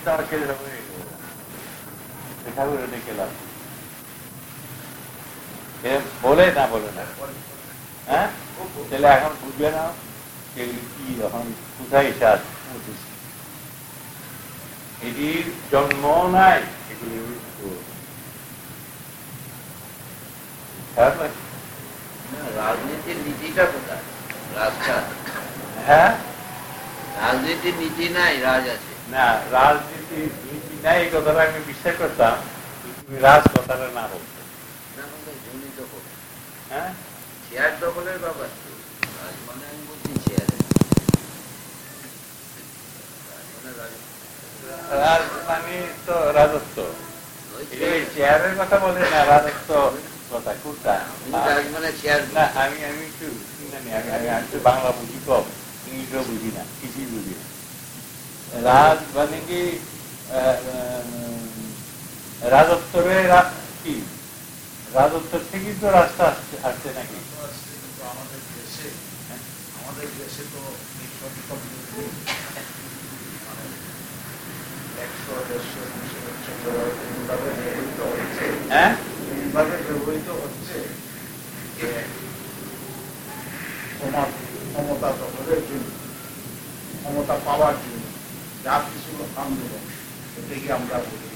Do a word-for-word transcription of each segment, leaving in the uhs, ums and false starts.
বলে না বলে না হ্যাঁ তাহলে এখন বুঝবে না এগুলি কি এখন কোথায় শ্বাস পৌঁছেছে এটির জন্ম নাই এগুলি রাজনীতির নীতিটা কোথায় রাজটা হ্যাঁ রাজনীতির নীতি নাই রাজ আছে না রাজনীতির নীতি নাই এই কথাটা আমি বিশ্বাস করতাম তুমি রাজ কথাটা না বলতো জমি দখল হ্যাঁ চেয়ার দখলের ব্যাপার তো রাজ মানে আমি বলছি চেয়ারে রাজ মানে তো রাজত্ব চেয়ারের কথা বলে না রাজত্ব কথা কোনটা মানে চেয়ার না আমি আমি একটু জানি আমি আমি একটু বাংলা বুঝি কম ইংলিশও বুঝি না কিছুই বুঝি না রাজ মানে কি রাজত্বরে কি রাজত্বের থেকেই তো রাস্তা আসছে আসছে নাকি আমাদের দেশে আমাদের দেশে তো একশো দেড়শো হ্যাঁ এইভাবে ব্যবহৃত হচ্ছে যে ক্ষমতা দখলের জন্য ক্ষমতা পাওয়ার জন্য যা কিছু আন্দোলন এটাকে আমরা বলি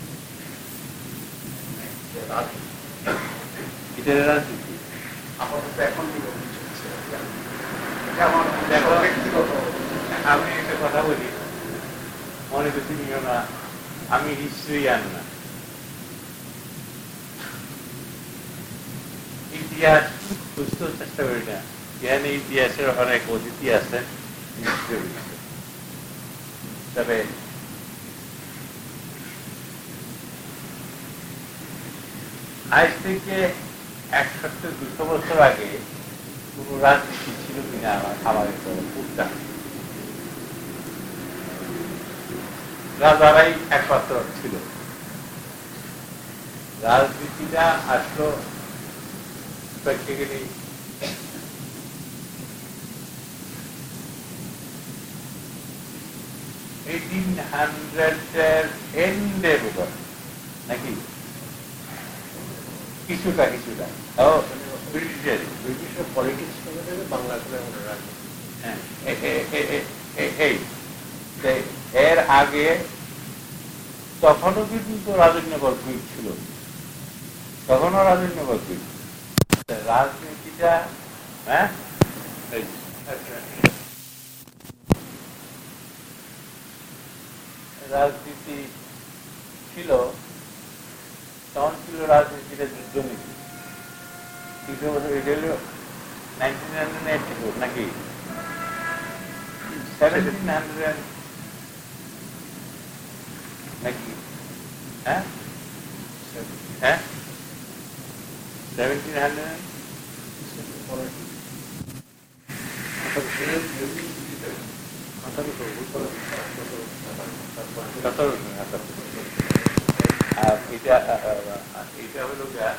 রাজনীতি আপাতত এখন ব্যক্তিগত আমি একটা কথা বলি মনে করছি নিও না আমি হিস্ট্রি জানি না ইতিহাস বুঝতেও চেষ্টা করি না এখানে ইতিহাসের অনেক অতিথি আছেন তবে আজ থেকে এক সপ্তাহ দুশো বছর আগে কোন রাজনীতি ছিল কিনা আমার আমার বুঝতাম রাজারাই একমাত্র ছিল রাজনীতিটা আসলো প্র্যাকটিক্যালি এইটিন হান্ড্রেডের এন্ডের উপর নাকি কিছুটা কিছুটা ও ব্রিটিশের ব্রিটিশের পলিটিক্স বাংলা করে হ্যাঁ এই এর আগে তখনও কিন্তু রাজন্যকর কুইক ছিল তখনও রাজন্যকর কুইক রাজনীতিটা হ্যাঁ রাজনীতি ছিল তখন ছিল রাজনীতিটা যুদ্ধনীতি কিছু বছর এটা হল নাইনটিন হান্ড্রেড এইটটি ফোর নাকি সেভেন্টিন হান্ড্রেড নাকি হ্যাঁ হ্যাঁ সেভেন্টিন হান্ড্রেড আর এটা এটা হল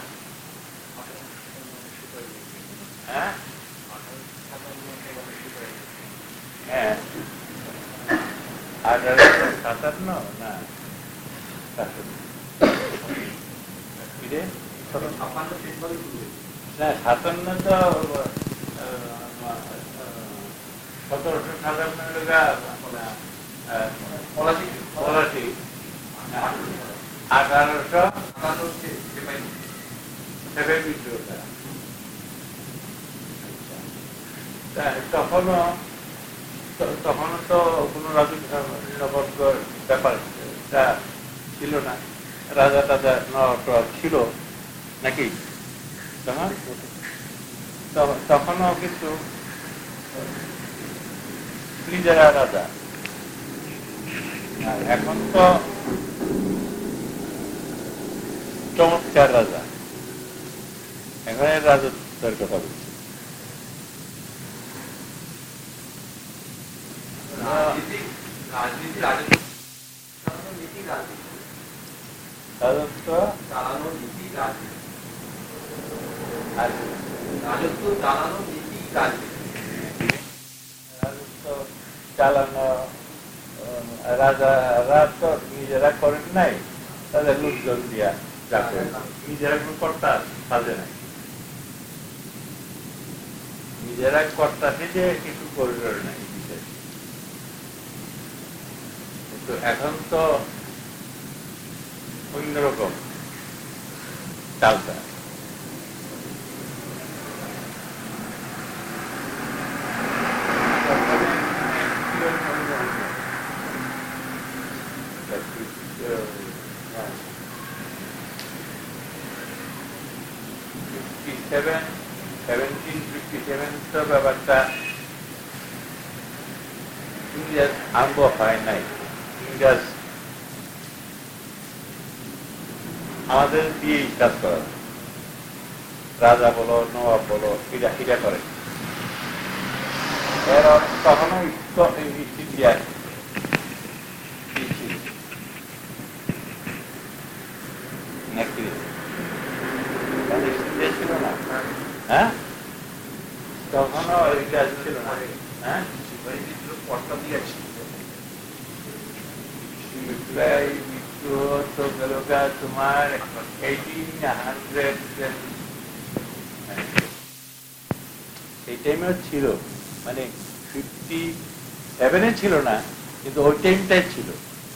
হ্যাঁ হ্যাঁ আঠারোশো সাতান্ন না না সাতান্ন তো সতেরোশো সাতান্ন পলাশি আঠারোশো তখনও তখনও তো কোনো রাজনৈতিক ব্যাপারটা ছিল না রাজা টাজা নওয়াব ছিল নাকি তখন তখনও কিন্তু নিজেরা রাজা আর এখন তো চমৎকার রাজা এখন রাজত্বের কথা বলছি রাজনীতি নীতি রাজত্ব চালানোর নীতি রাজনীতি আর রাজত্ব চালানোর নীতি রাজনীতি রাজত্ব চালানো রাজারা তো নিজেরা করেন নাই, তাদের লোকজন দিয়া যা করে, নিজেরা কোন কর্তা সাজে নাই, নিজেরা কর্তা সেজে কিছু করিডোর নাই বিশেষ। কিন্তু এখন তো অন্যরকম চালটা। ব্যাপারটা ইংরেজ আরম্ভ হয় নাই, ইংরেজ আমাদের দিয়েই কাজ করা, রাজা বলো নবাব বলো এটা এটা করে। এর তখনও ইন্ডিয়ায় ছিল না, হ্যাঁ তখনও এটা ছিল না, হ্যাঁ কর্তা দিয়েছিল তোমার এইটিন হান্ড্রেড এই টাইমেও ছিল, মানে ফিফটি সেভেনে ছিল না, কিন্তু ওই টাইমটাই ছিল।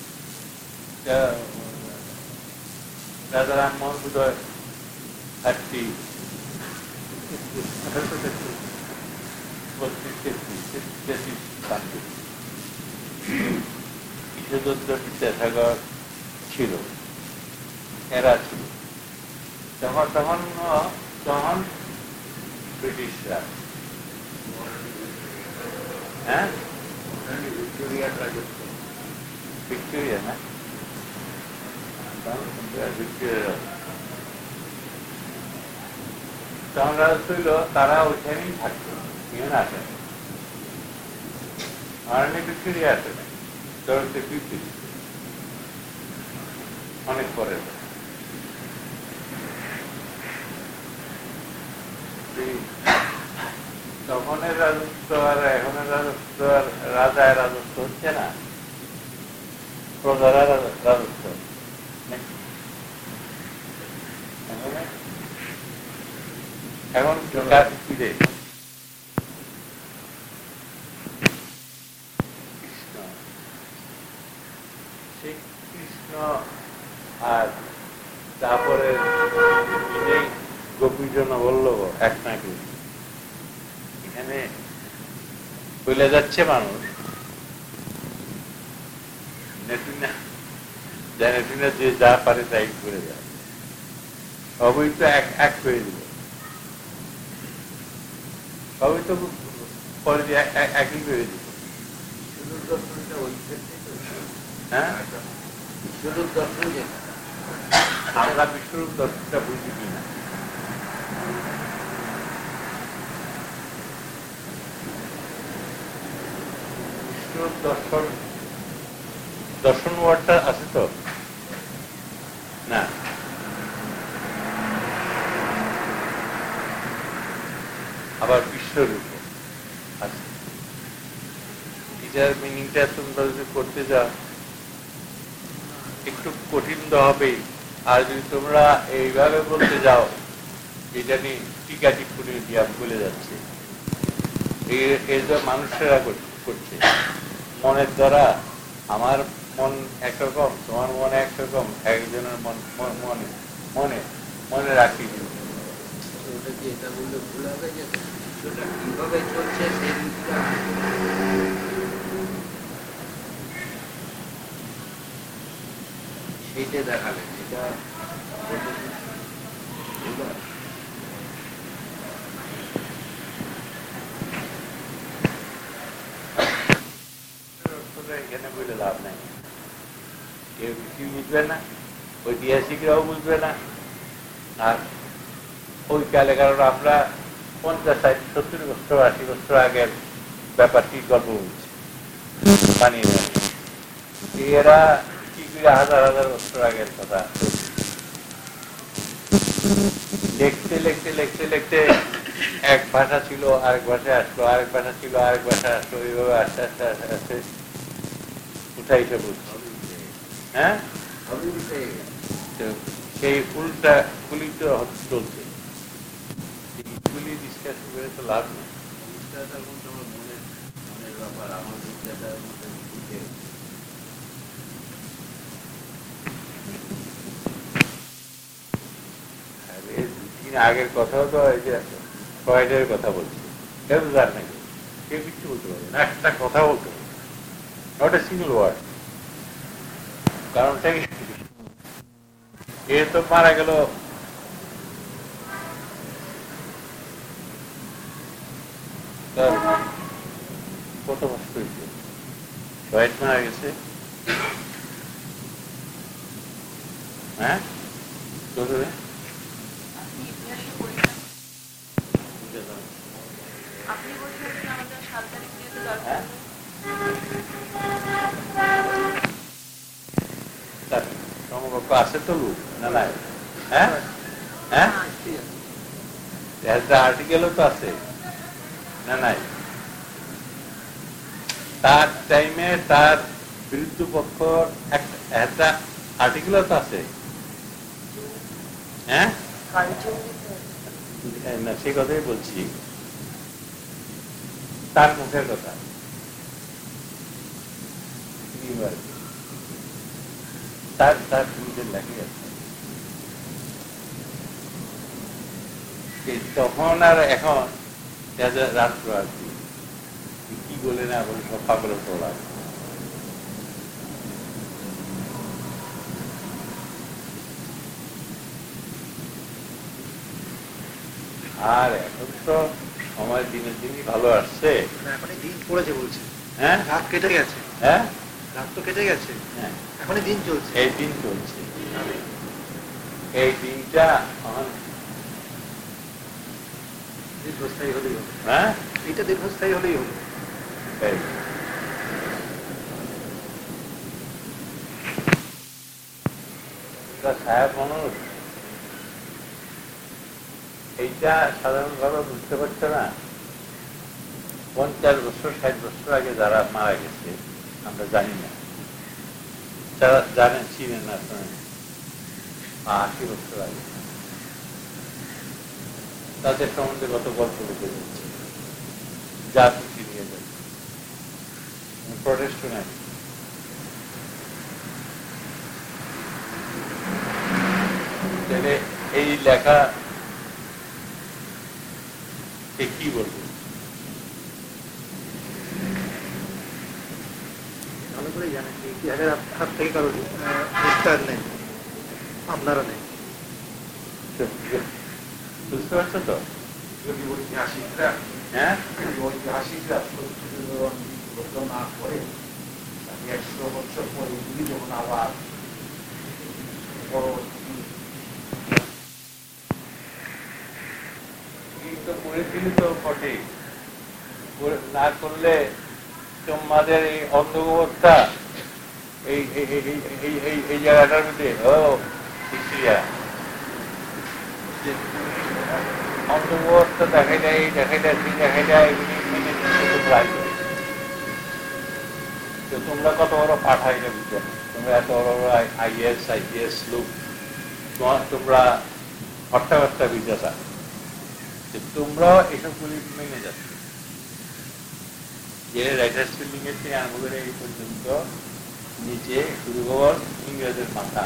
রাজা রামমোহন বোধহয় থার্টি আঠারোশো তেত্রিশ বত্রিশ তেত্রিশ তেত্রিশ সামথিং ঈশ্বরচন্দ্র বিদ্যাসাগর ছিল, এরা ছিল তখন। তখন তখন ব্রিটিশরা, হ্যাঁ ভিক্টোরিয়ার রাজত্ব, ভিক্টোরিয়া না ভিক্টোরিয়া তখন রাজত্ব ছিল, তারা ওইখানেই থাকতো, ইউন আসে আর ভিক্টোরিয়া আসে না, অনেক পরে। তখনের রাজত্ব আর এখনের রাজত্ব আর রাজায় রাজত্ব হচ্ছে না, প্রজারা রাজত্ব। এখন কৃষ্ণ আর তারপরে গোপীজন বল্লভ এক নাকি এখানে বলে যাচ্ছে মানুষ নেটুনা যা নেটুনা যে যা পারে তাই করে যায়, সবই তো এক এক হয়ে দিল, সবই তো পরে দিয়ে একই করে দিল। হ্যাঁ বিশ্বরূপ দর্শন যেটা, আমরা বিশ্বরূপ দর্শনটা বুঝি কিনা, বিশ্বরূপ দর্শন দর্শন ওয়ার্ডটা আছে তো না, আবার বিশ্বরূপ আছে, এটার মিনিংটা তোমরা যদি করতে যাও একটু কঠিন তো হবেই। আর যদি তোমরা এইভাবে বলতে যাও, এটা নিয়ে টিকা টিপ্পণী দিয়া ভুলে যাচ্ছে, এই যে মানুষেরা করছে মনের দ্বারা, আমার মন একরকম, তোমার মন একরকম, একজনের মন মনে মনে মনে রাখি। ওটা কি এটা বললে ভুল হবে যে ওটা কিভাবে চলছে সেই দিকটা সেইটা দেখালেন, এটা এখানে বলে লাভ নাই, কেউ কিছু বুঝবে না, ঐতিহাসিকরাও বুঝবে না। আর ওই কালে, কারণ আমরা পঞ্চাশ ষাট সত্তর বছর আশি বছর আগের ব্যাপারটি গল্প বলছি বানিয়ে বানিয়ে, এরা কি করে হাজার হাজার বছর আগের কথা লিখতে লিখতে লিখতে লিখতে এক ভাষা ছিল আরেক ভাষায় আসলো, আরেক ভাষা ছিল আরেক ভাষায় আসলো, এইভাবে আস্তে আস্তে আস্তে আস্তে উঠাই এসে বলছি, হ্যাঁ সেই উল্টা গুলি তো চলছে, গুলি ডিসকাশন করে তো লাভ নেই। মনের মনের ব্যাপার আমার বিদ্যাটার মধ্যে দুদিন আগের কথাও তো এই যে ফ্রয়েডের কথা বলছি, কেউ তো জানে নাকি, কেউ কিছু বলতে পারবে না, একটা কথা বলতে পারবে নট এ সিঙ্গল ওয়ার্ড। কারণটা কি, এ তো মারা গেল কত বছর হয়েছে, ফ্রয়েড মারা গেছে, হ্যাঁ সমকক্ষ আছে তো লোক না নাই, হ্যাঁ হ্যাঁ আর্টিকেলও তো আছে না নাই, তার টাইমে তার বিরুদ্ধ পক্ষ একটা আর্টিকেলও তো আছে, হ্যাঁ না সেই কথাই বলছি, তার মুখের কথা তার তার নিজের লেখে আছে, তখন আর এখন রাষ্ট্র আর কি বলে না বলে সব পাগলের তোলা। আর এখন তো সময় দিনের দিনই ভালো আসছে, এখন দিন পড়েছে বলছে, হ্যাঁ রাত কেটে গেছে, হ্যাঁ রাত তো কেটে গেছে, হ্যাঁ এখনই দিন চলছে, এই দিন চলছে, এই দিনটা দীর্ঘস্থায়ী হলেই হলো, হ্যাঁ এইটা দীর্ঘস্থায়ী হলেই হলো। সাহেব মানুষ এইটা সাধারণভাবে বুঝতে পারছে না, পঞ্চাশ বছর ষাট বছর আগে যারা মারা গেছে আমরা জানি না, যারা জানেন চিনেন না শোনেন, আশি বছর আগে তাদের সম্বন্ধে কত গল্প লিখে যাচ্ছে, যা খুশি নিয়ে যাচ্ছে, প্রটেস্ট নাই। এই লেখা কি বলবো, ভালো করে জানেন যে ইতিহাসের হাত থেকে কারো নিস্তার নেই, আপনারা নেই, বুঝতে পারছো তো? যদি ঐতিহাসিকরা হ্যাঁ ঐতিহাসিকরা না করে একশো বছর পরে এগুলি যখন আবার করে দিলে তো বটে, না করলে তোমাদের এই অন্ধকতা এই এই জায়গাটার মধ্যে অন্ধকতা দেখা যায়, দেখা যাচ্ছে দেখা যায় এগুলি মেনে তো তোমরা কত বড় পাঠাই না বুঝছো, তোমরা এত বড় বড় আইএস আইপিএস লোক, তোমরা হট্টা হট্টা বিদ্যাসা, তোমরাও এসবগুলি মেনে যাচ্ছ, যে রাইটার্স বিল্ডিং এর থেকে আরম্ভ করে এই পর্যন্ত নিচে শুরু হওয়ার ইংরেজের মাথা,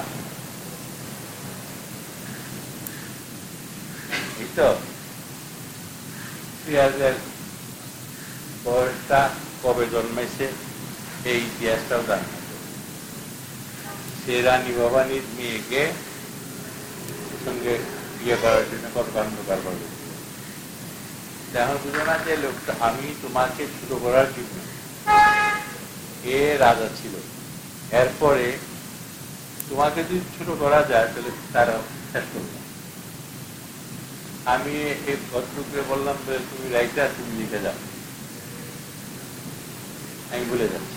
এই তো সিরাজের বয়সটা কবে জন্মাইছে এই ইতিহাসটাও জানা, সে রানী ভবানীর মেয়েকে সঙ্গে ইয়ে করার জন্য কত কাণ্ড কারবার করছে। এখন বুঝো না যে লোকটা আমি তোমাকে ছোট করার জন্য এ রাজা ছিল, এরপরে তোমাকে যদি ছোট করা যায় তাহলে তারা শেষ করবে। আমি এই ভদ্রকে বললাম তুমি রাইটার, তুমি লিখে যাও, আমি বলে যাচ্ছি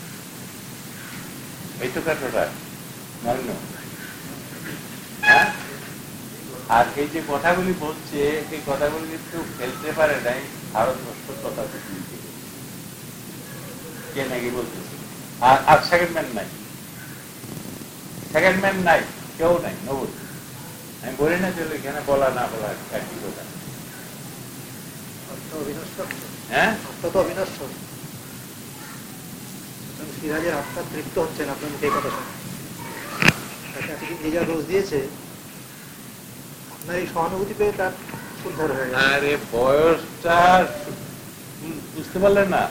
এই তো কাঠটা মান্য, হ্যাঁ। আর এই যে কথাগুলি বলছে এই কথাগুলি কিন্তু ফেলতে পারে নাই ভারতবর্ষের কথা কে নাকি বলতেছে, আর আর সেকেন্ড ম্যান নাই, সেকেন্ড ম্যান নাই, কেউ নাই, নবুল। আমি বলি না যে এখানে বলা না বলা একই কথা। হ্যাঁ, আত্মা তো অবিনশ্বর। সিরাজের আত্মা তৃপ্ত হচ্ছেন আপনার মুখে কথা শুনে, নিজের রোজ দিয়েছে, আপনার এই সহানুভূতি পেয়ে তার উদ্ধার হয়ে গেছে। আরে বয়সটা বুঝতে পারলেন না?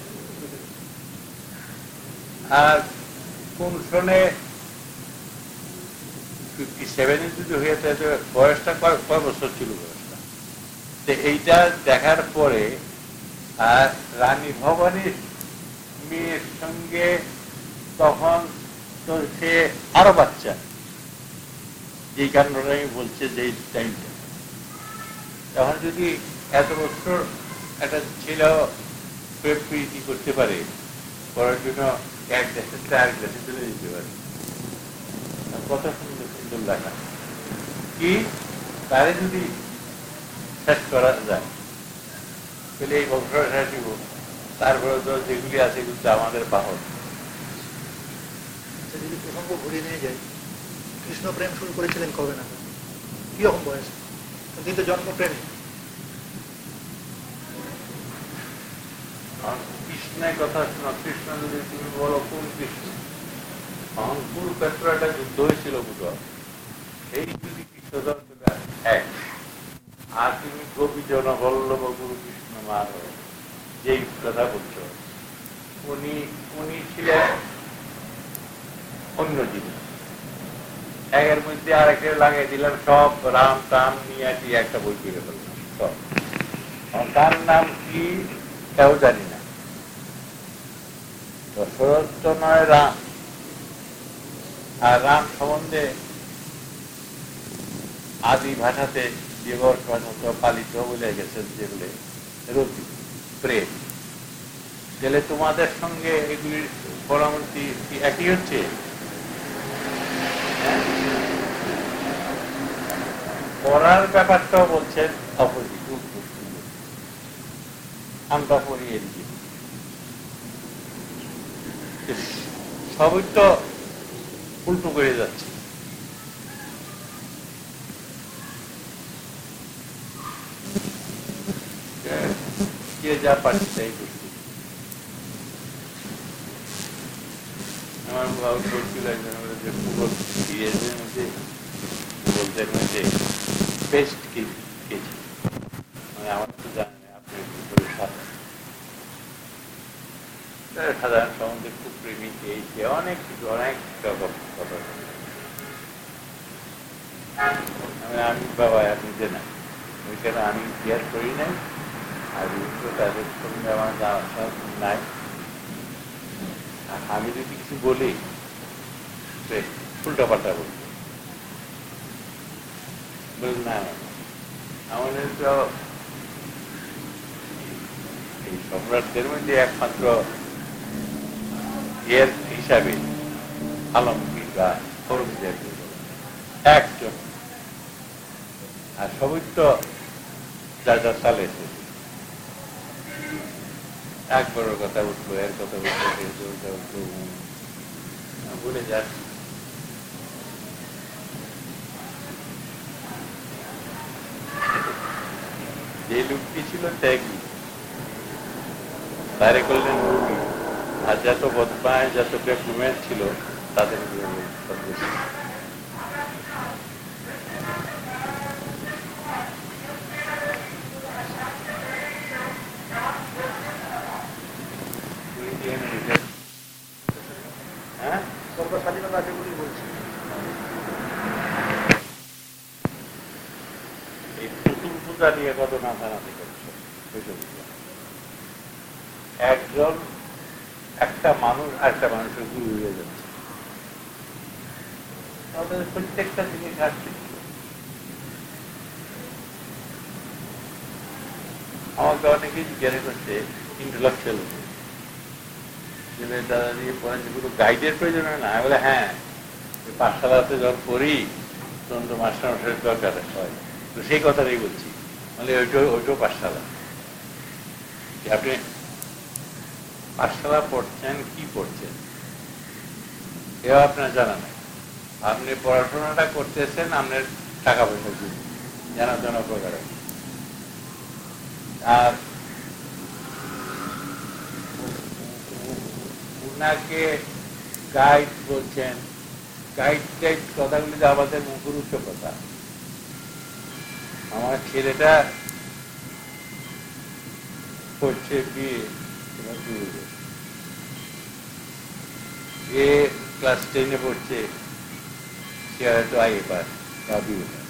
আর কোন সনে ফিফটি সেভেনে যদি হয়ে থাকে, বয়সটা কয় বছর ছিল বয়সটা? তো এইটা দেখার পরে আর রানী ভবানীর মেয়ের সঙ্গে তখন তো সে আরো বাচ্চা, যেই কারণে আমি বলছি যে টাইমটা তখন যদি এত বছর একটা ছেলে প্রেম প্রীতি করতে পারে, করার জন্য এক দেশের চার দেশে চলে যেতে পারে, কত সুন্দর সুন্দর লাগা। কি তারে যদি শেষ করা যায় তাহলে এই বংশটা দিব, তারপরে তো যেগুলি আছে এগুলো তো আমাদের বাহন। যদি প্রসঙ্গ ঘুরিয়ে নিয়ে যাই, কৃষ্ণ প্রেম শুরু করেছিলেন কবে না, কিরকম বয়স? তিনি তো জন্মপ্রেমী। কৃষ্ণের কথা শোনো, কৃষ্ণ যদি তুমি বলো কোন কৃষ্ণ, তখন কুরুক্ষেত্র একটা যুদ্ধ হয়েছিল বুঝো, এই যদি কৃষ্ণধর এক, আর তুমি গোপী জন বল্লভ গুরু কৃষ্ণ মার যেই কথা বলছো, উনি উনি ছিলেন অন্য জিনিস। একের মধ্যে আরেকটা লাগিয়ে দিলাম, সব রাম টাম নিয়ে একটা বই করে ফেললাম সব। তার নাম কি কেউ জানি না, দশরথ তো নয় রাম। আর রাম সম্বন্ধে আদি ভাষাতে দিবস ভাষা পালিত বলে গেছেন যেগুলো রতি প্রেম, গেলে তোমাদের সঙ্গে এগুলির পরামর্শী একই হচ্ছে। পড়ার ব্যাপারটাও বলছেন অপোজিট, আমরা পড়িয়ে দিই সবই তো উল্টো করে যাচ্ছে। কে যা পারছে তাই করছে। আমার বাবু বলছিল যে ভূগোল সিরিজের মধ্যে ভূগোলদের মধ্যে বেস্ট কে ছিল, মানে আমার তো জানেন আপনি ভূগোলের সাধারণ সাধারণ সম্বন্ধে খুব প্রেমিক, এই যে অনেক কিছু অনেক রকম কথা। আমি বাবা আপনি যে না ওইখানে আমি কেয়ার করি নাই, আর তাদের সঙ্গে আমার নাই। আমি যদি কিছু বলি উল্টা পাল্টা বলবো, বল না আমাদের তো এই সম্রাটদের মধ্যে একমাত্র এর হিসাবে আলমগীর বা ঔরঙ্গজেব একজন, আর সবই তো যা যা চালে এসেছে। একবারের কথা উঠলো, এর কথা উঠলো, ভুলে যাস। যে লোকটি ছিল ত্যাগী, তারে করলেন রোগী, আর যত বদমায় যত বেকুমের ছিল তাদের হ্যাঁ স্বাধীনতা যেগুলি বলছি, এই পুতুল পূজা নিয়ে কত নাচানাচি করছে। একজন একটা মানুষ একটা মানুষের গুরু হয়ে যাচ্ছে, তাদের প্রত্যেকটা জিনিস আসছে। আমাকে অনেকেই জিজ্ঞাসা করছে ইন্টেলেকচুয়াল দাদা দিয়ে পড়েন যেগুলো গাইডের প্রয়োজন হয় না, বলে হ্যাঁ পাঠশালাতে যখন পড়ি তখন তো মাস্টারমশাইয়ের দরকার হয়, তো সেই কথাটাই বলছি। মানে ওইটাও ওইটাও পাঠশালা। আপনি পাঠশালা পড়ছেন, কি পড়ছেন? এও আপনার জানা নাই। আপনি পড়াশোনাটা করতেছেন আপনার টাকা পয়সা জন্য, জানা জানা প্রকারে। আর উনাকে গাইড বলছেন, গাইড গাইড কথাগুলি তো আমাদের মুখরুচ্চ কথা। আমার ছেলেটা করছে বিয়ে, এ ক্লাস টেনে পড়ছে, সে হয়তো আইএ পাস বা বিয়ে পাস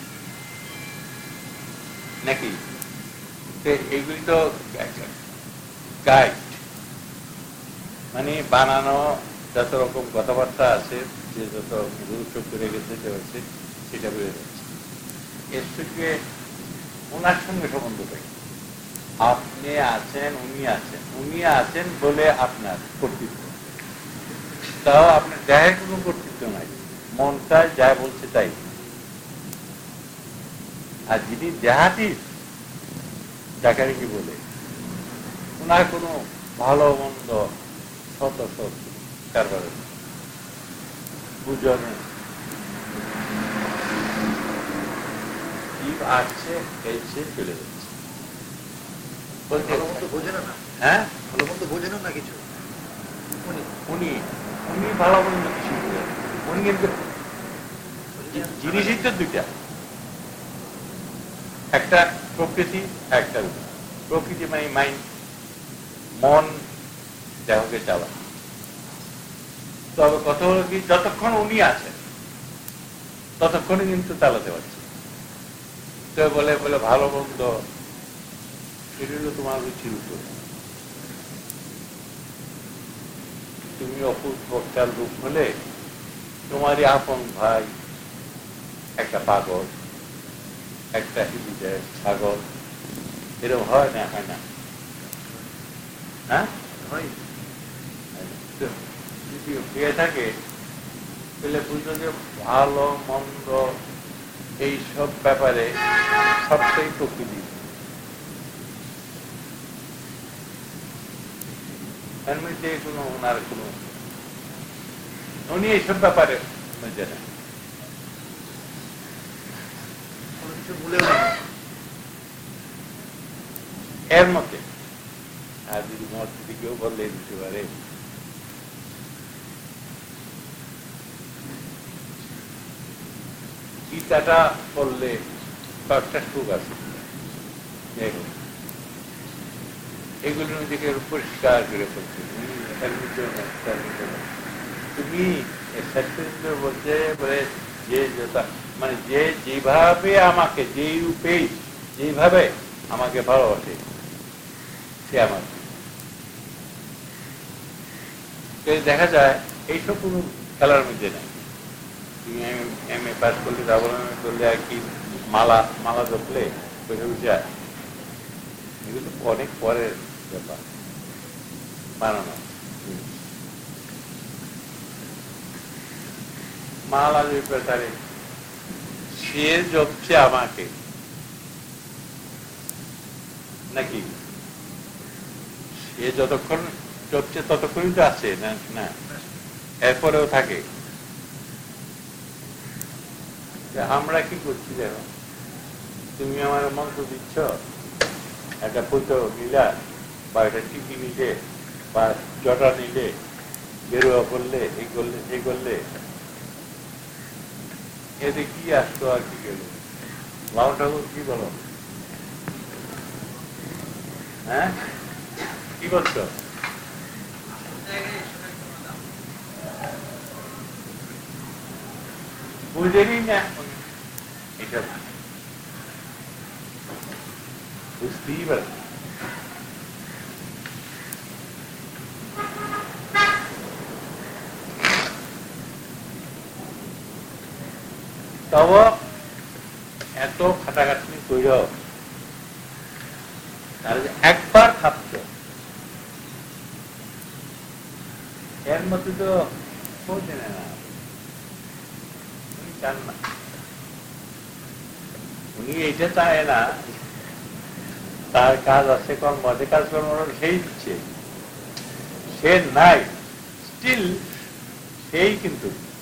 নাকি। এগুলি তো গাইড, মানে বানানো যত রকম কথাবার্তা আছে, যে যত গুরুত্ব করে গেছে সেটা বেড়ে যাচ্ছে। এর থেকে ওনার সঙ্গে সম্বন্ধ থাকে। আপনি আছেন, উনি আছেন, উনি আছেন বলে আপনার কর্তৃত্ব, তাও আপনার দেহের কোনো কর্তৃত্ব নাই, মনটা যা বলছে তাই। আর যিনি দেহাতীত, যাকে কি বলে, ওনার কোনো ভালো মন্দ শত শত কারবারে বুঝনে জীব আসছে, খেয়েছে, চলে যাচ্ছে। ভালো মন্দ বোঝে না। হ্যাঁ, ভালো মন্দ বোঝে না কিছু। উনি উনি উনি ভালো মন্দ কিছু বোঝেন। উনি কিন্তু জিনিসই তো দুইটা, একটা প্রকৃতি, একটা প্রকৃতি মানে মাইন্ড, মন দেহকে চালা। তবে কথা হলো কি, যতক্ষণ উনি আছেন ততক্ষণই কিন্তু চালাতে পারছে। তো বলে বলে ভালো মন্দ সেটা হলো তোমার রুচির উপর। তুমি অপুর প্রকার রূপ হলে তোমারই আপন ভাই একটা পাগল, একটা হিলিদের ছাগল, এরকম হয় না? হয় না? হ্যাঁ, হয়। যদি পেয়ে থাকে তাহলে বুঝলো যে ভালো মন্দ এইসব ব্যাপারে সবটাই প্রকৃতি। এর মধ্যে কোনো ওনার কোনো, উনি এইসব ব্যাপারে জানেন এর মতে। আর যদি মত যদি কেউ বললে দিতে পারে, গীতাটা বললে কয়েকটা শ্লোক আছে, এগুলো নিজেকে পরিষ্কার করে ফেলছে। তুমি বলছে বলে যে মানে যে যেভাবে আমাকে, যে রূপেই যেভাবে আমাকে ভালোবাসে সে আমার। দেখা যায় এইসব কোনো খেলার মধ্যে নাই। তুমি এম এ পাস করলে, ডাবল এম এ করলে, আর কি মালা মালা জপলে বসে বসে, এগুলো অনেক পরের ব্যাপার বানানো। মালা ব্যাপারে সে জপছে আমাকে নাকি, সে যতক্ষণ জপছে ততক্ষণই তো আছে না, না এরপরেও থাকে। আমরা কি করছি দেখো, তুমি আমার মন্ত্র দিচ্ছ, একটা পুজো নিলা বা একটা টিপি নিলে বা জটা নিলে, বেরোয়া করলে, এই করলে, সেই করলে, এতে কি আসতো আর কি গেল? লাউ ঠাকুর কি বলো? হ্যাঁ, কি বলছো? বুঝেনি না এটা, বুঝতেই পারে। তব এত খাটাখাটনি কইর, তার একবার খাচ্ছ, এর মধ্যে তো পৌঁছে না, উনি চান না, উনি এইটা চায় না। তার কাজ আছে, কর্ম আছে, কাজ কর্ম সেই দিচ্ছে, সে নাই, স্টিল সেই কিন্তু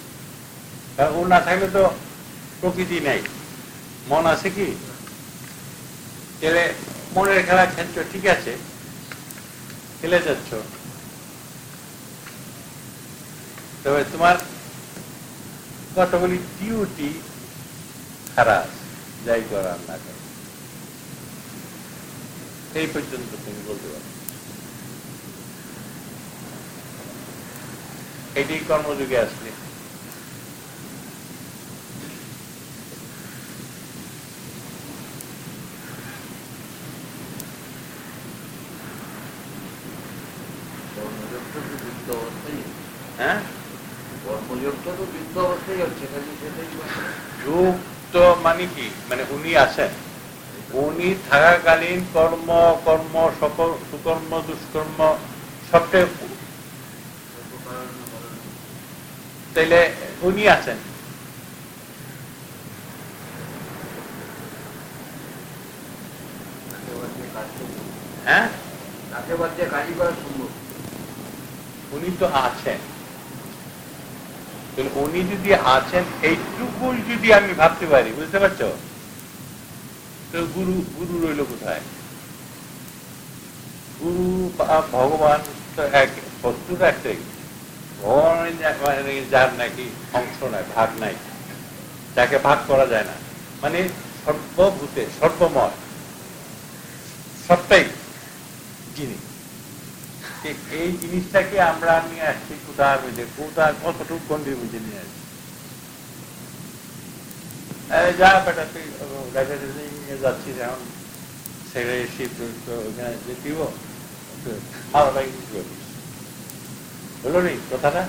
কারণ ও না থাকলে তো প্রকৃতি নেই, মন আছে কি? তাহলে মনের খেলা খেলছো, ঠিক আছে, খেলে যাচ্ছ, তবে তোমার কতগুলি ডিউটি খারাপ, যাই করার না করে এই পর্যন্ত তুমি বলতে পারো। এটি কর্মযুগে আসলে হ্যাঁ কর্মযোগটা তো বৃদ্ধ অবস্থায় হচ্ছে, যুগ তো মানে কি, মানে উনি আছেন, উনি থাকাকালীন কর্ম কর্ম সকল সুকর্ম দুষ্কর্ম সবটাই, তাইলে উনি আছেন। হ্যাঁ, তাকে বাচ্চা কাজই করা সম্ভব। উনি তো আছেন, উনি যদি আছেন এইটুকু যদি আমি ভাবতে পারি, বুঝতে পারছো, তো গুরু গুরু রইল কোথায়? গুরু ভগবান তো এক, বস্তুর একটাই, ভগবানের যার নাকি অংশ নাই, ভাগ নাই, যাকে ভাগ করা যায় না, মানে সর্বভূতে সর্বময়, সবটাই জিনিস। এই জিনিসটাকে আমরা নিয়ে আসছি কোথার মধ্যে, কোথার কতটুকু গন্ডির মধ্যে নিয়ে আসছি। যা বেটা তুই যাচ্ছি, যেমন ছেড়ে এসে ওখানে যে দিব মালাটাই বললো নি কথাটা।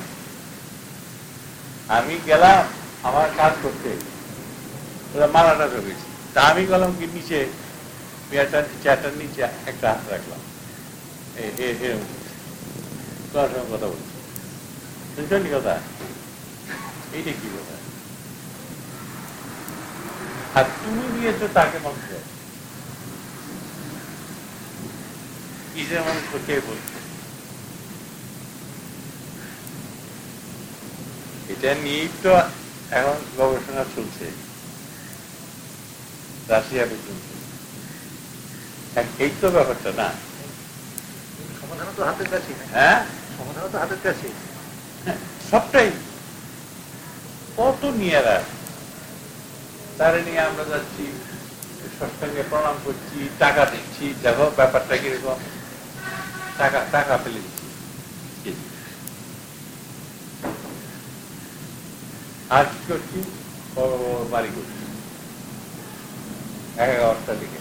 আমি গেলাম আমার কাজ করতে, ওরা মালাটা ধরেছি, তা আমি গেলাম কি নিচে চেয়ারটার নিচে একটা হাত রাখলাম, এরকম তোমার সঙ্গে কথা বলছি, বুঝছো নি কথা? এইটা কি কথা? আর তুমি দিয়েছো তাকে মন্ত্র, কিসের মন্ত্র কে বলছে? এটা নিয়েই তো এখন গবেষণা চলছে রাশিয়া পর্যন্ত। এই তো ব্যাপারটা না, সমাধান তো হাতের কাছে। হ্যাঁ, সমাধান তো হাতের কাছে, সবটাই কত নিয়ে রাখ, তারে নিয়ে আমরা যাচ্ছি, সৎসঙ্গে প্রণাম করছি, টাকা দিচ্ছি, দেখো ব্যাপারটা কিরকম, টাকা টাকা ফেলে দিচ্ছি, আর কি করছি, বড় বড় বাড়ি করছি এক এগারোটা দিকে।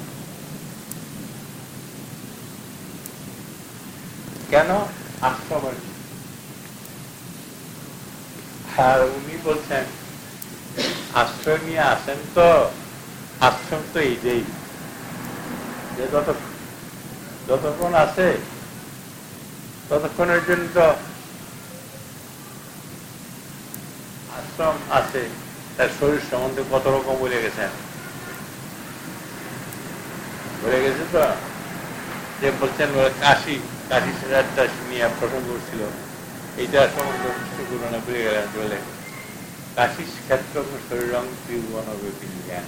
কেন? আশ্রমের। আর উনি বলছেন আশ্রয় নিয়ে আসেন তো, আশ্রম তো এইটাই, যে যত যতক্ষণ আছে ততক্ষণের জন্য তো আশ্রম আছে। তার শরীর সম্বন্ধে কত রকম বলে গেছেন, বলে গেছে তো, যে বলছেন কাশি কাশি সেজারটা নিয়ে প্রসঙ্গ করছিল, এইটা সমস্ত গুরুনা বলে গেলেন, বলে কাশি ক্ষেত্র শরীরং ত্রিভুবন জ্ঞান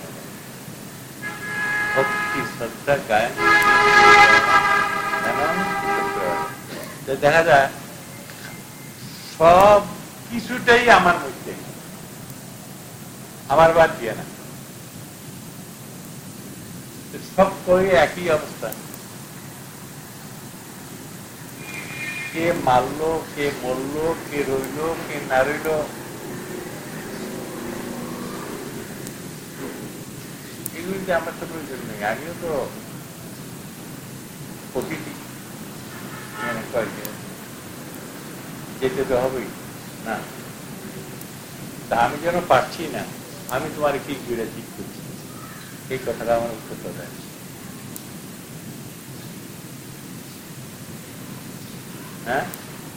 ভক্তি শ্রদ্ধা গায়ন। দেখা যায় সব কিছুটাই আমার মধ্যে, আমার বাদ দিয়ে না, সব করে একই অবস্থা। কে মারলো, কে মরলো, কে রইল, কে না রইল, এগুলিতে আমার তো প্রয়োজন নেই। আমিও তো প্রকৃতি যেতে তো হবেই না, তা আমি যেন পারছি না, আমি তোমার কি ঘিরে ঠিক করছি, এই কথাটা আমার উত্তর দেয়। হ্যাঁ,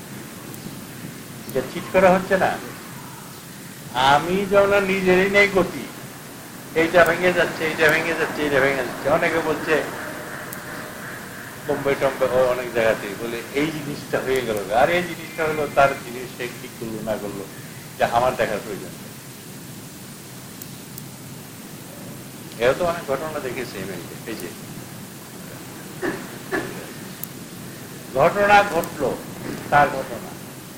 যে ঠিক করা হচ্ছে না, আমি যেন নিজেরই নেই গতি, এইটা ভেঙে যাচ্ছে, এইটা ভেঙে যাচ্ছে, এইটা ভেঙে যাচ্ছে। অনেকে বলছে বোম্বে টম্বে অনেক জায়গাতেই বলে এই জিনিসটা হয়ে গেল, আর এই জিনিসটা হলো তার জিনিস সে ঠিক করলো না করলো, যে আমার দেখার প্রয়োজন। এও তো অনেক ঘটনা দেখেছি আমেরিকা। এই যে ঘটনা ঘটলো, তার ঘটনা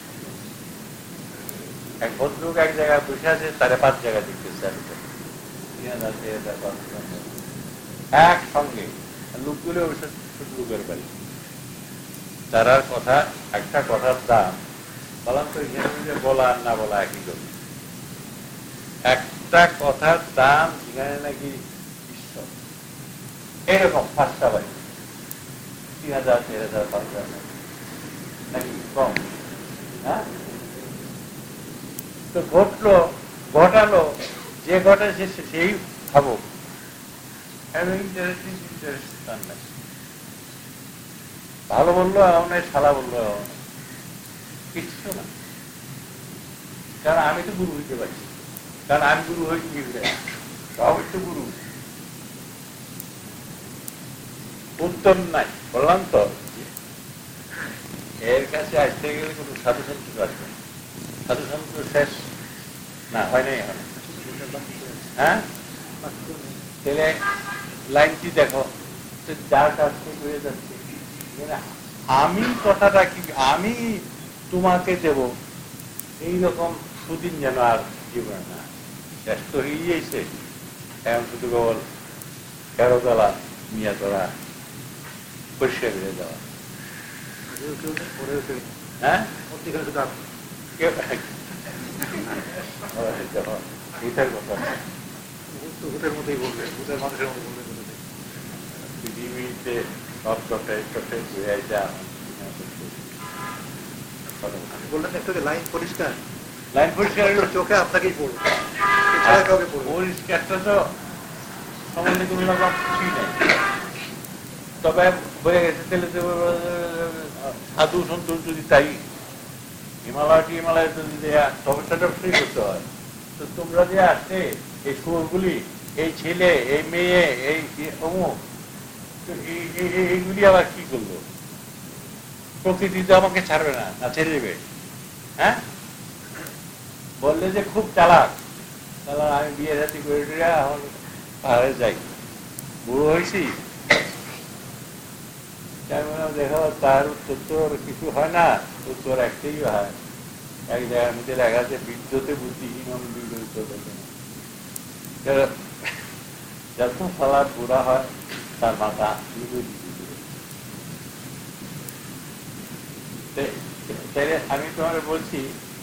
এক ভদ্রলোক এক জায়গায় বসে আছে, তারে পাঁচ জায়গায় দেখতেছে একসঙ্গে। লোকগুলো লোকের বাড়ি, তারার কথা একটা কথার দাম বললাম তো এখানে বলা আর না বলা একই কথা। একটা কথার দাম যেখানে নাকি ঈশ্বর এরকম পাঁচটা বাড়ি তিন হাজার চার হাজার পাঁচ হাজার নাকি কম। হ্যাঁ, তো ঘটলো, ঘটালো, যে ঘটেছে সেই ভাবুক। ভালো বললো এমন নাই, সালা বললো এমন কিচ্ছু না, কারণ আমি তো গুরু হইতে পারছি, কারণ আমি গুরু হয়ে কি সব তো গুরু। উত্তর নাই, বললাম তো এর কাছে আসতে গেলে কোনো সাধু সন্ত আসবে। সাধু সন্ত শেষ না হয় নাই এখন। হ্যাঁ, তাহলে লাইনটি দেখো, যার কাছ থেকে হয়ে যাচ্ছে আমি কথাটা কি আমি তোমাকে দেব, এইরকম সুদিন যেন আর জীবনে না। শেষ তো হয়ে যাইছে, এখন শুধু কেবল তেরো তলা মিয়া তোলা পরিষ্কার হয়ে যাওয়া। হ্যাঁ, পৃথিবীতে সব কথায় কথায় ঘুরে যা বললেন একটু লাইন পরিষ্কার, লাইন পরিষ্কার চোখে আপনাকেই পড়বো, পরিষ্কারটা তো সম্বন্ধে কোনো রকম কিছুই নেই। তবে হয়ে গেছে তাহলে সাধু সন্তোষ যদি তাই হিমালয়টি হিমালয় যদি সমস্যাটা ফ্রি করতে হয়, তো তোমরা যে আসছে এই সুরগুলি, এই ছেলে, এই মেয়ে, এই অমুক, এইগুলি আবার কি করলো? প্রকৃতি তো আমাকে ছাড়বে না, না ছেড়ে দেবে? হ্যাঁ, বললে যে খুব চালাক, তাহলে আমি বিয়ে সাথে করে দিয়ে এখন পাহাড়ে যাই, বুড়ো হয়েছি, দেখো তার উত্তর তোর কিছু হয় না, উত্তর একটাই হয়, এক জায়গার মধ্যে লেখা আছে বিদ্যুতে বুদ্ধিহীন বিগড়িত দেখে না। যত সালা বুড়া হয় তার মাথা আমি তোমার বলছি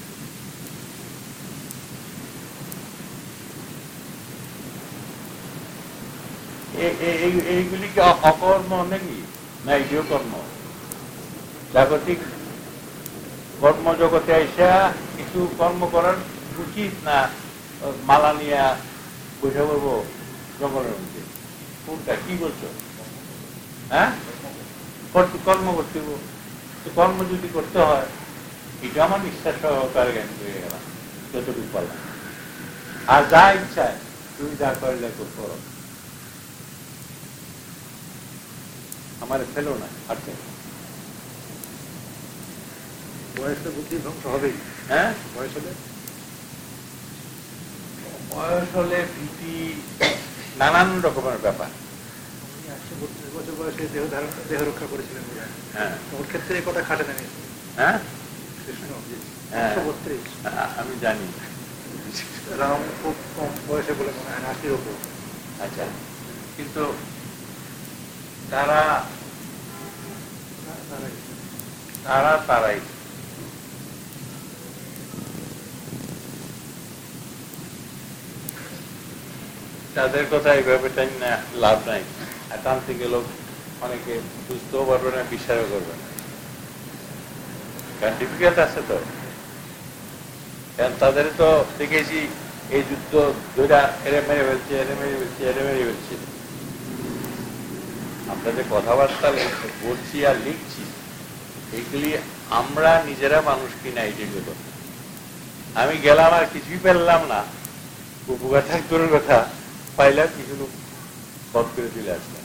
এইগুলি কি অকর্ম নাকি না এটিও কর্ম? জাগতিক কর্ম জগতে আইসা কিছু কর্ম করার উচিত না মালা নিয়ে বসে পড়বো জঙ্গলের মধ্যে? কোনটা কি বলছো? হ্যাঁ, কর্ম করতে কর্ম যদি করতে হয়, এটা আমার নিঃশ্বাস সহকারে জ্ঞান হয়ে গেলাম যতটুকু পারলাম। আর যা ইচ্ছায় তুমি যা করলে করো, আমার ফেলো না। আচ্ছা, বয়সে বুদ্ধি ধ্বংস হবেই। হ্যাঁ, বয়স হলে বয়স হলে ভীতি, নানান রকমের ব্যাপার। একশো বত্রিশ বছর বয়সে দেহ ধারণ দেহ রক্ষা করেছিলেন, হ্যাঁ, ওর ক্ষেত্রে এই কথা খাটে না। হ্যাঁ, কৃষ্ণ একশো বত্রিশ, আমি জানি। রাম খুব কম বয়সে বলে মনে হয়, আশির ওপর। আচ্ছা, কিন্তু তারা তারা তারাই তাদের কথা এইভাবে টাইম না, লাভ নাই। আর তান্ত্রিক লোক অনেকে বুঝতেও পারবে না, বিশ্বাসও করবে না, কারণ ডিফিকাল্ট আছে তো। কারণ তাদের তো দেখেছি এই যুদ্ধ দুইটা এরে মেরে ফেলছে, এরে মেরে ফেলছে, এরে মেরে ফেলছে। আমরা যে কথাবার্তা বলছি আর লিখছি, এইগুলি আমরা নিজেরা মানুষ কিনা, এইগুলো আমি গেলাম আর কিছুই পেলাম না, উপকার থাকতোর কথা পাইলাম, কিছু লোক বধ করে দিলে আসলাম।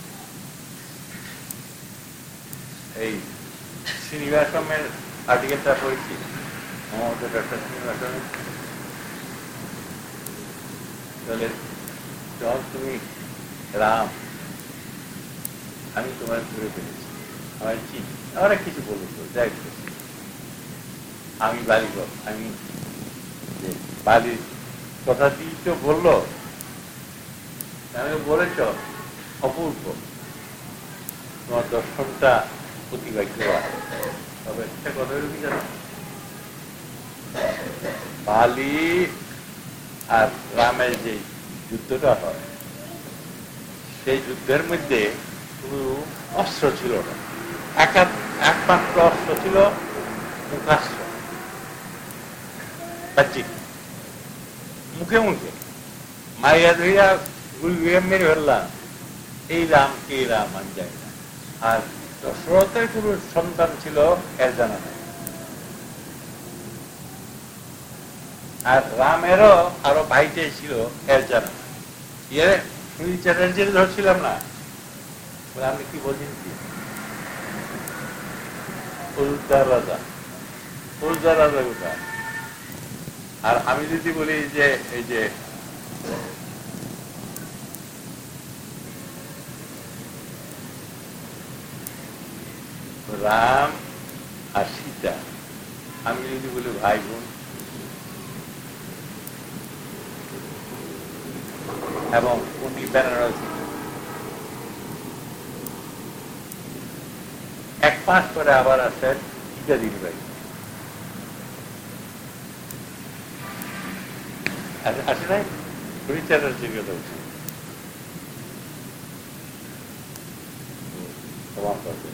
এই শ্রীনিবাসমের আর্টিকেলটা পড়েছি, মমতা ডক্টর শ্রীনিবাসমের। তাহলে যখন তুমি রাম, আমি তোমার ধরে ফেলেছি, আমার চিনি, অনেক কিছু বলেছ, যাই বলেছি, আমি বালিব, আমি যে বালির কথা দিয়ে তো বললো, আমি বলেছ অপূর্ব, তোমার দর্শনটা প্রতিভাগ্য। তবে একটা কথা কি জানো, বালি আর রামের যে যুদ্ধটা হয়, সেই যুদ্ধের মধ্যে কোনো অস্ত্র ছিল না, একমাত্র অস্ত্র ছিল মুখাস্ত্র, বাহ্যিক, মুখে মুখে মাইয়া ধরিয়া গুল মেরে ফেললাম, এই রাম কে রাম আমি জানি না। আর দশরথের কোন সন্তান ছিল এর জানা নাই, আর রামেরও আরো ভাইটাই ছিল এর জানা নাই। ইয়ে সুনীল চ্যাটার্জির ধরছিলাম না, বলে আপনি কি বলছেন কি, ফৌজদার রাজা, ফৌজদার রাজা কোথায়? আর আমি যদি বলি যে এই যে রাম আর সীতা, আমি যদি বলি ভাই বোন, এবং উনি বেনারসি, এক মাস পরে আবার আসেন সীতাদিন ভাই, আসে নাই পরিচারের জায়গা হচ্ছে প্রমাণ করবে।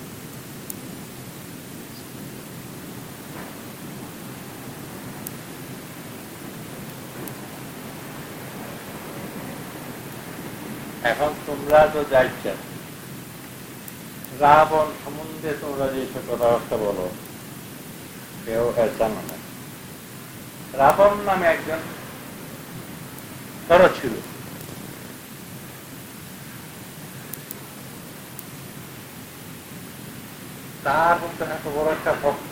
এখন তোমরা তো যাইছেন, রাবণ সম্বন্ধে তোমরা যে কথাবার্তা বলো, কেউ এর জানো না। রাবণ নামে একজন কারো ছিল, তার মধ্যে এত বড় একটা ভক্ত,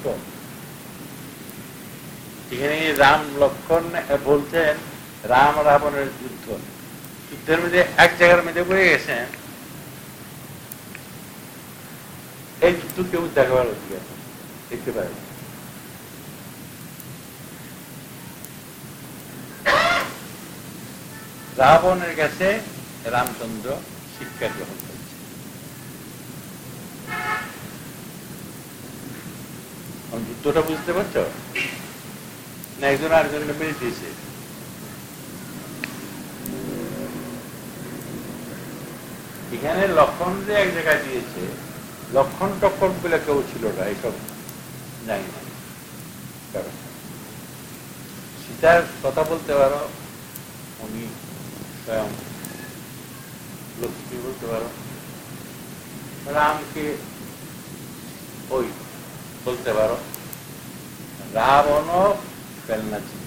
এখানে রাম লক্ষণ বলছেন রাম রাবণের যুদ্ধ, যুদ্ধের মধ্যে এক জায়গার মধ্যে পড়ে গেছেন, এই যুদ্ধ কেউ দেখাবার অধিকার দেখতে পারে। রাবণের কাছে রামচন্দ্র শিক্ষা গ্রহণ করেছে। যুদ্ধটা বুঝতে পারছো না? একজন আরেকজনকে মেরে দিয়েছে। এখানে লক্ষণ যে এক জায়গায় দিয়েছে, লক্ষণ টক্ষণ বলে কেউ ছিল না, এইসব জানি না। কারণ সীতার কথা বলতে পারো, উনি স্বয়ং লক্ষ্মী বলতে পারো, রামকে ওই বলতে পারো, রাবণও ফেলনা ছিল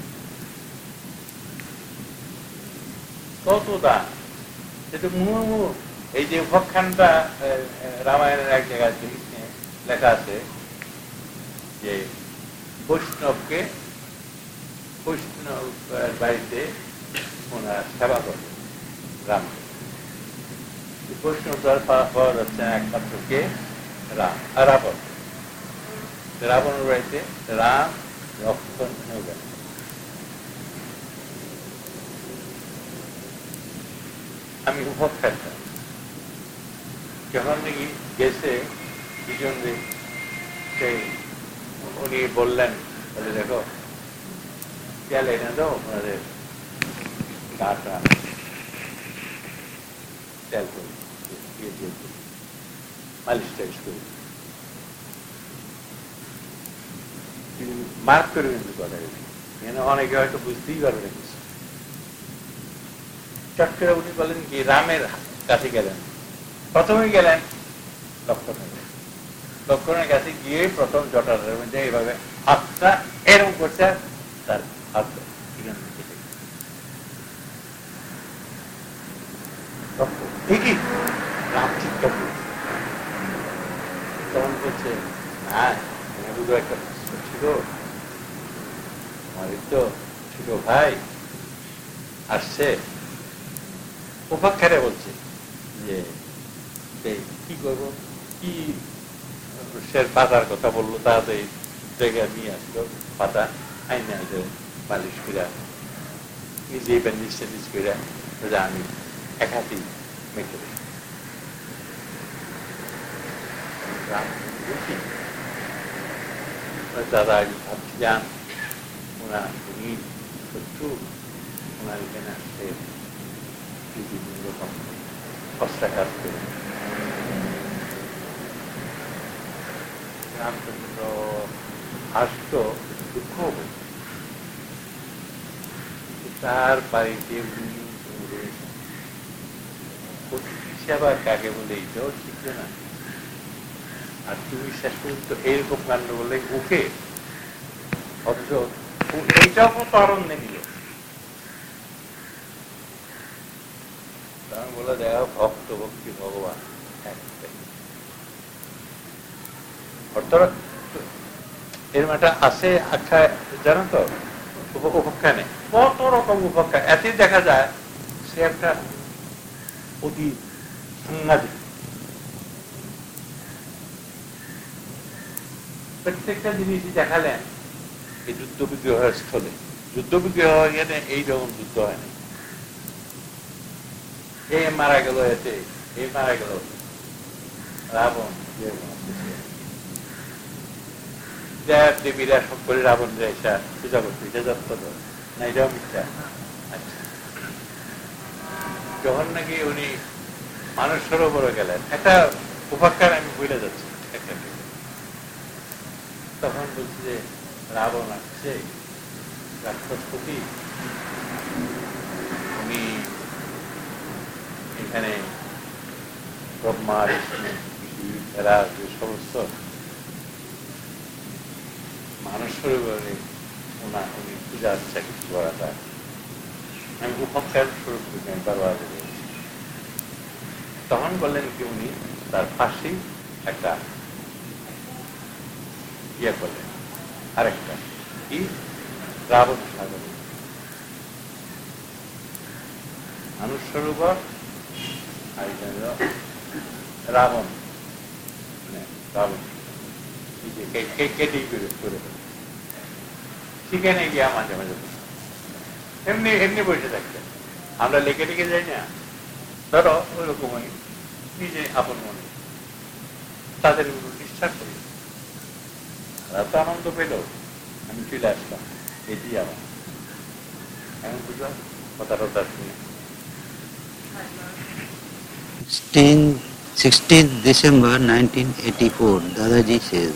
কত দান, সেটা মুহু এই যে উপাখ্যানটা রামায়ণের এক জায়গায় লেখা আছে যে বৈষ্ণবকে, বৈষ্ণব বাড়িতে ওনার সেবা করে রাম, বৈষ্ণব দ্বার পাওয়া যাচ্ছে একমাত্র কে? রাম আর রাবণ। রাবণের বাড়িতে রাম লক্ষণ গেল। আমি উপাখ্যানটা যখন নাকি গেছে দুজন, সেই উনি বললেন, বলে দেখো তেল এনে দাও, ওনাদের গাটা তেল করি, মালিশ টাইশ করি, মার্ক করে কিন্তু কথা এখানে অনেকে হয়তো বুঝতেই পারবে না কিছু। চট করে উনি বলেন কি, রামের কাছে গেলেন, প্রথমে গেলেন লক্ষণের, লক্ষণের কাছে গিয়ে প্রথম জটার মধ্যে এইভাবে হাতটা এরকম করছে, তার হাত ঠিকই রাম ঠিকঠাক তখন করছে, হ্যাঁ বুঝো একটা ছিল, আমার তো ছোট ভাই আসছে, উপাখ্যানে বলছে যে কি করবো, কি সে পাতার কথা বললো, তাড়াতাড়ি জায়গায় নিয়ে আসলো পাতা, আইনে আসে মালিশ করে নিজেই ব্যান্ডিজ ট্যান্ডিজ করে আমি এক হাতেই মেখে দিই। দাদা আমি ভাবছিলাম ওনার উনি শত্রু, ওনার এখানে আসতে বিভিন্ন রকম খসড়া কাজ করে। রামচন্দ্র আসতো, দুঃখ হবে, তার বাড়িতে সেবা কাকে বলে এইটাও ঠিক না। আর তুমি শেষ পর্যন্ত এইরকম কাণ্ড বলে ওকে, অথচ এইটাও তো অরণ্যে নিল। বলে দেখা ভক্ত ভক্তি ভগবান অর্থাৎ এর একটা আছে আখ্যা, জানো তো, উপাখ্যানে কত রকম উপাখ্যা। এতে দেখা যায় সে একটা অতি সাংঘাতিক, প্রত্যেকটা জিনিসই দেখালেন এই যুদ্ধ বিগ্রহের স্থলে। যুদ্ধ বিগ্রহ এখানে এইরকম যুদ্ধ হয় না, এ মারা গেল, এতে এ মারা গেল, রাবণ দেব দেবীরা সব করে রাবণ এসা পূজা করতে, এটা যত্ন না, এটাও মিথ্যা। যখন নাকি উনি মানুষ সরোবরে গেলেন, একটা উপাখ্যান আমি ভুলে যাচ্ছি একটা, তখন বলছি যে রাবণ আসছে রাক্ষসপতি, উনি এখানে ব্রহ্মা বিষ্ণু এরা যে সমস্ত মানুষ সরোবরে ওনা উনি পূজা আচ্ছা কিছু করা যায়। আমি উপাখ্যান স্বরূপ বারবার বলেছি। তখন বললেন কি উনি তার পাশেই একটা ইয়ে করলেন, আরেকটা কি রাবণ সাগর, মানুষ সরোবর রাবণ, মানে রাবণ কেটেই করে সেখানে গিয়া মাঝে মাঝে এমনি এমনি বসে থাকতেন। আমরা লেখে লেখে যাই না, ধরো ওই রকমই নিজে আপন মনে তাদের বিশ্বাস করি, তারা তো আনন্দ পেল, আমি চলে আসলাম, এটি আমার এখন বুঝলাম কথা টথা শুনে। sixteenth December nineteen eighty-four, Dadaji says.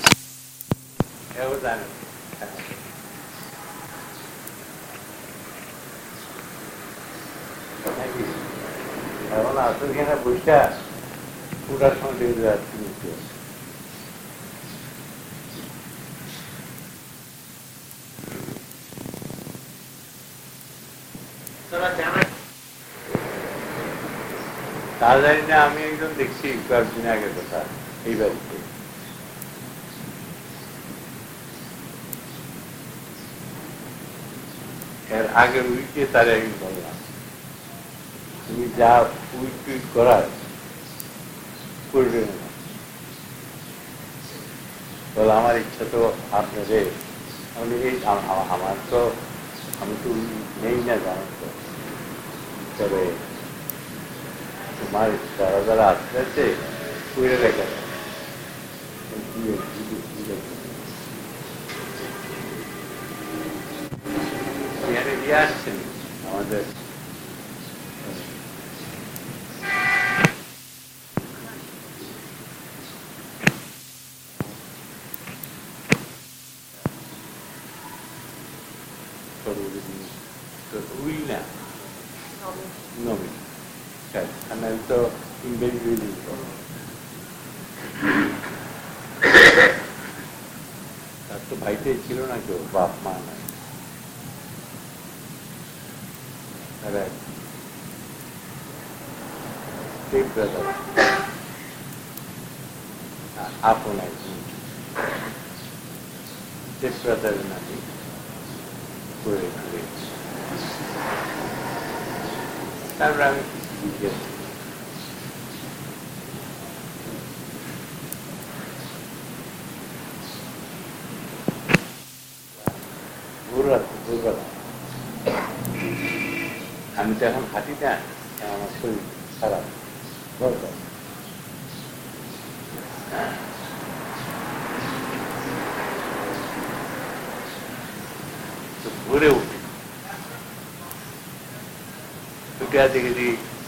এখন আসল কিনা বইটা পুরার সঙ্গে যাচ্ছি। তা জানি না, আমি একজন দেখছি কয়েকদিন আগের কথা এই বাড়িতে, এর আগের উইকে তার একদিন বললাম তুমি যা উইক টুইক করার করবে না, বলে আমার ইচ্ছা তো আপনাদের, এই আমার তো আমি তো নেই না জানো তো, তবে তোমার যারা যারা আসতে আছে করে রেখে এখানে দিয়ে আসছেন আমাদের উই না নবী, আমি তো ইংরেজি তার তো ভাইটাই ছিল না কেউ, বাপ মা নাই, আপন একজন ব্রাদারের নামে করে ঘুরে, তারপরে আমি কিছু জিজ্ঞেস ভোর রাত্রে ভোরবেলা আমি তো এখন হাঁটি না, আমার শরীর খারাপ দরকার। তো ভোরে উঠি, উঠে দেখি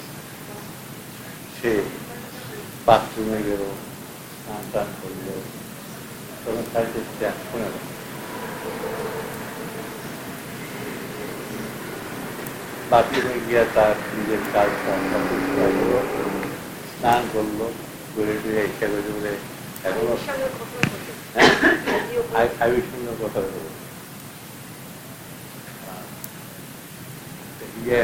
সে বাথরুমে গেল, স্নান টান করলো, তখন তাকে শুনে গেল বাথরুমে গিয়া তার নিজের কাজ স্নান করলো, করে টুয়ে ইচ্ছা করে বলে এখনো আয়ুর সঙ্গে কথা বলবো। ইয়ে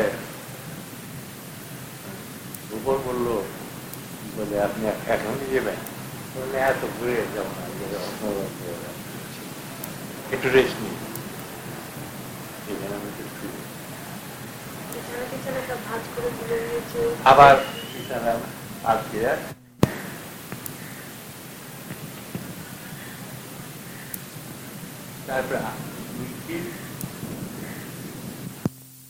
উপর বললো বলে আপনি এখনই যাবেন, বলে এত ঘুরে যাবো না, একটু রেস্ট নিই। এখানে আমি আবার আজকে তারপরে